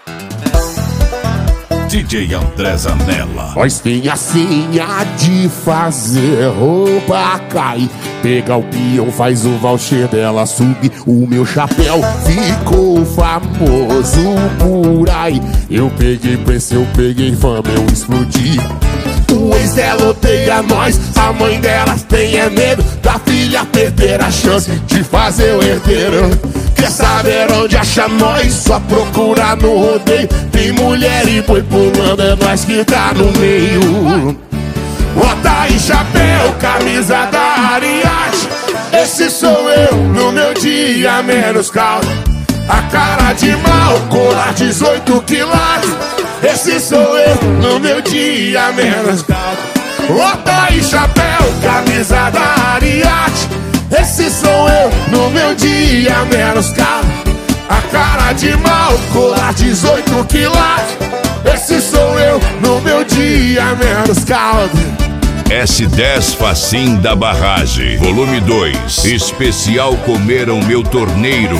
DJ André Zanella. Nós tem a senha de fazer roupa cair. Pega o peão, faz o voucher dela subir. O meu chapéu ficou famoso por aí. Eu peguei preço, eu peguei fama, eu explodi. O ex dela odeia nós, a mãe delas tem medo da filha perder a chance de fazer o herdeiro. Quer saber onde acha nós? Só procurar no rodeio. Tem mulher e boi pulando, é nós que tá no meio. Bota aí chapéu, camisa da Ariate. Esse sou eu no meu dia menos caldo. A cara de mal, colar 18 quilates. Esse sou eu no meu dia menos caldo. Bota aí chapéu, camisa da Ariate. Esse sou eu no meu dia menos caro. A cara de mal, colar 18 quilates. Esse sou eu no meu dia menos caldo. S10 Facim da Barragem, volume 2. Especial Comeram Meu Torneiro.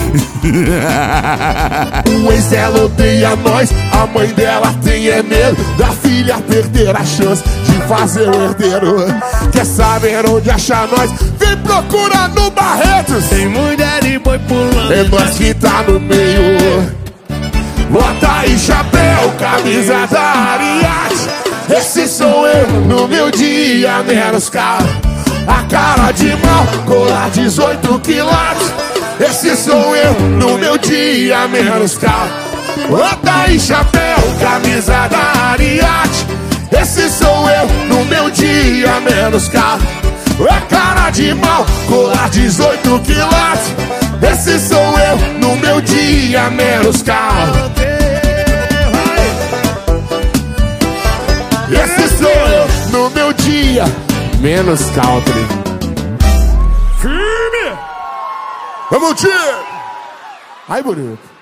O ex dela odeia nós, a mãe dela tem medo da filha perder a chance de fazer o herdeiro. Quer saber onde achar nós? Vem procurar no Barretos. Tem mulher e boi pulando, é nós que tá no meio. Bota aí chapéu, camisa da Ariate. Esse sou eu no meu dia menos caro. A cara de mal, colar 18 quilates. Esse sou eu no meu dia menos caro. Bota aí chapéu, camisa da Ariate. Esse sou eu no meu dia menos caro. A cara de mal, colar 18 quilates. Esse sou eu no meu dia menos caro. Esse sou eu no meu dia menos country. Firme! Vamos, tio! Ai, bonito.